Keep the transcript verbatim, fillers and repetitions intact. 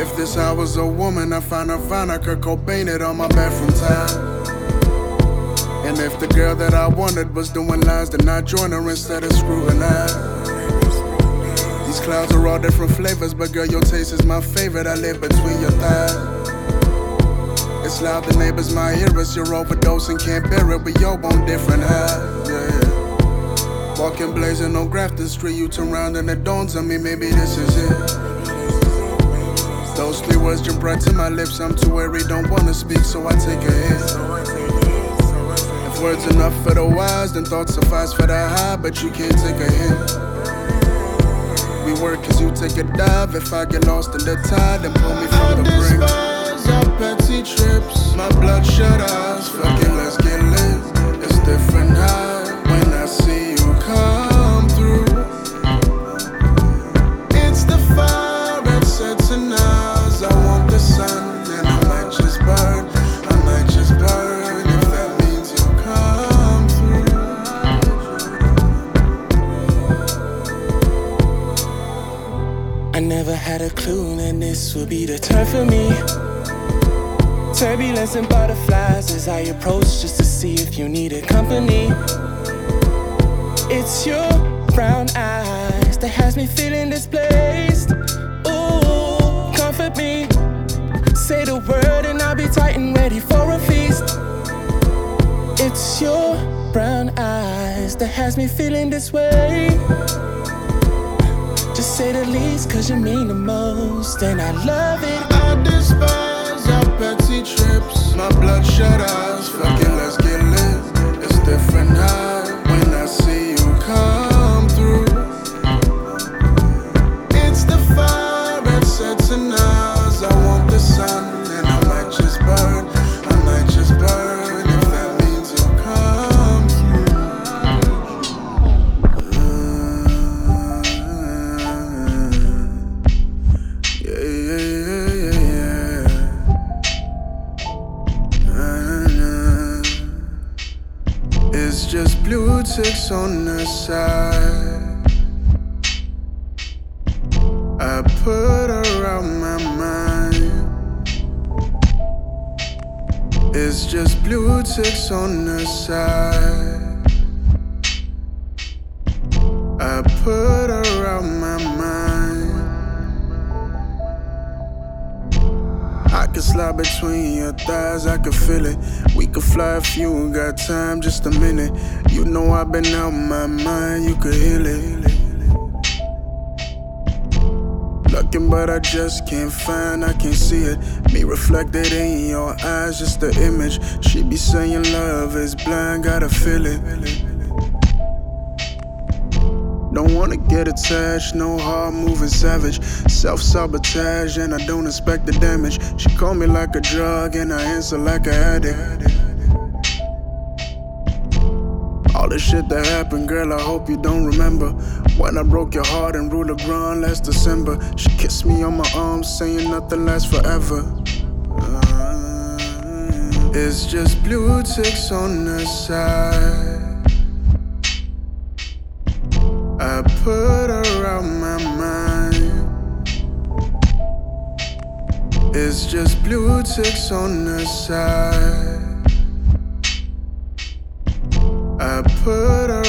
If this I was a woman, I find her fine, I could Cobain it on my bathroom tile. And if the girl that I wanted was doing lines, then I'd join her instead of screwing her. These clouds are all different flavors, but girl, your taste is my favorite. I live between your thighs. It's loud, the neighbors might hear us. You're overdosing, can't bear it. We all want different highs. Yeah. Walking blazing on Grafton Street, you turn around and it dawns on me, maybe this is it. Those three words jump right to my lips. I'm too weary, don't wanna speak, so I take a hit. If words enough for the wise, then thoughts suffice for the high, but you can't take a hint. We work as you take a dive. If I get lost in the tide, then pull me from I the brink. I despise our petty trips, my bloodshot eyes. Fuck it, let's get lit. It's different high when I see you come through. It's the fire that sets in us. I want the sun, and I might just burn. I might just burn if that means you come through. I never had a clue that this would be the turn for me. Turbulence and butterflies as I approach just to see if you needed company. It's your brown eyes that has me feeling displaced. Ooh, comfort me. Say the word and I'll be tight and ready for a feast. It's your brown eyes that has me feeling this way. Just say the least, cause you mean the most, and I love it. I despise our petty trips, my bloodshot eyes. Fuck it, let's get lit. It's different high when I see you come through. It's the fire that sets in us. I want the sun, and I might just burn. I might just burn if that means you'll come through. It's just blue ticks on the side. I put around my mind. It's just blue ticks on the side. I put around my mind. I can slide between your thighs, I can feel it. We could fly if you got time, just a minute. You know I've been out my mind, you could heal it. Looking but I just can't find, I can't see it. Me reflected in your eyes, just the image. She be saying love is blind, gotta feel it. Don't wanna get attached, no hard moving savage. Self-sabotage and I don't expect the damage. She call me like a drug and I answer like an addict. All the shit that happened, girl, I hope you don't remember. When I broke your heart in Rue Grand last December. She kissed me on my arm saying nothing lasts forever. uh, It's just blue ticks on the side. I put around my mind. It's just blue ticks on the side. I put around